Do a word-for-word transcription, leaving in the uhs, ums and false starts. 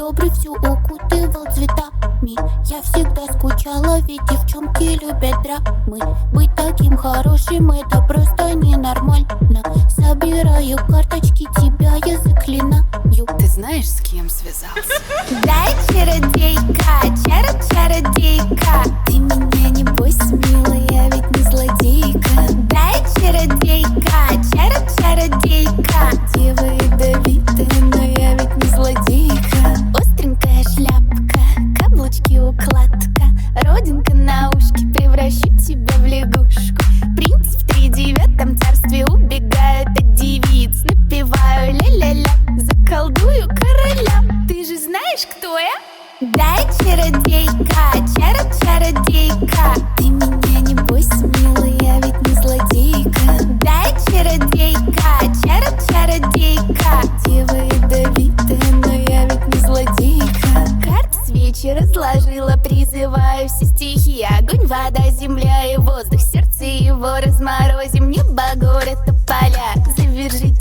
добрый всю укутывал цветами. Я всегда скучала, ведь девчонки любят драмы. Быть таким хорошим — это просто ненормально. Собираю карточки, тебя я заклинаю. Ты знаешь, с кем связался? Дай, чародейка, чара-чародейка, ты меня не бойся, милая, я ведь не злодейка. Дай, чародейка, чара-чародейка, дева ядовитая, но я ведь не злодейка. Остренькая шляпка, каблучки, укладка, родинка на ушке, превращу тебя в лягушку. Принц в тридевятом царстве убегает от девиц. Напеваю ля-ля-ля, заколдую короля. Ты же знаешь, кто я? Дай, чародейка, чара-чародейка, ты меня не бойся, милая, я ведь не злодейка. Дай, чародейка, чара-чародейка, дева ядовитая, но я ведь не злодейка. Карты свечи разложила, призываю все стихи: огонь, вода, земля и воздух. Сердце его разморозим, небо, город, тополя. Завяжи